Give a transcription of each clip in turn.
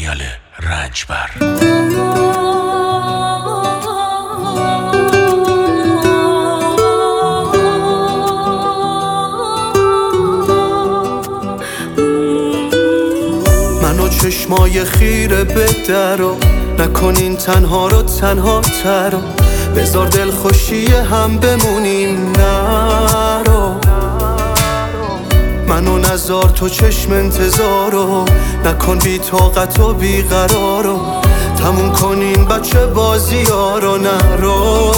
دانیال رنجبر. منو چشمای خیره به درو نکنین تنها رو تنها ترو، بذار دل خوشی هم بمونیم نرو. منو نزار تو چشم انتظارو، نکن بی طاقت و بی قرارو، تموم کنین بچه بازی ها رو نرو.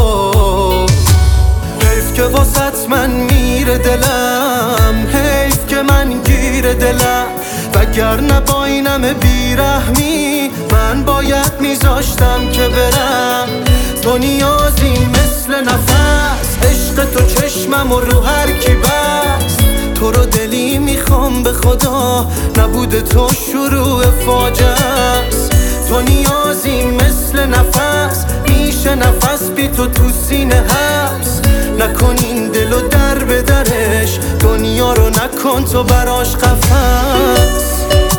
حیف که واسط من میره دلم، حیف که من گیر دلم، وگرنه با این همه بیرحمی من باید میذاشتم که برم. تو نیازی مثل نفس، عشق تو چشمم و رو هر کی بست. تو رو دلی میخوام به خدا، نبود تو شروع فاجعه است. تو نیازی مثل نفس، میشه نفس بی تو تو سینه حبس. نکن این دلو در به درش، دنیا رو نکن تو براش قفس.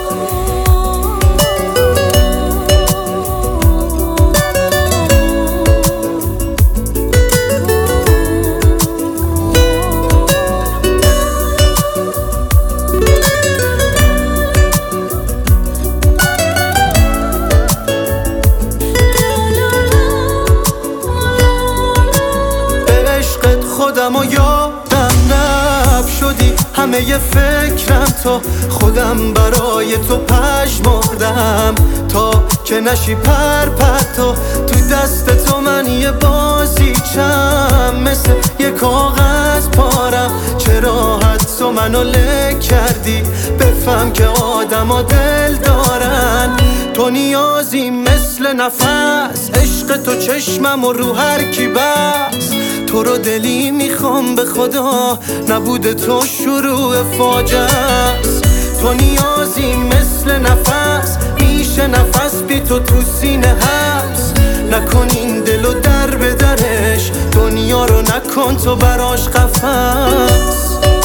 خودم و یادم رفت شدی، همه ی فکرم تو خودم برای تو پژمردم، تا که نشی تو تو دست تو من یه بازیچم، مثل یه کاغذ پارم. چرا حد تو منو له کردی، بفهم که آدم ها دل دارن. تو نیازی مثل نفس، عشق تو چشمم و رو هر کی بست. تو رو دلی میخوام به خدا، نبود تو شروع فاجعه است. تو نیازی مثل نفس، میشه نفس بی تو تو سینه حبس. نکن این دلو در به درش، دنیا رو نکن تو براش قفس.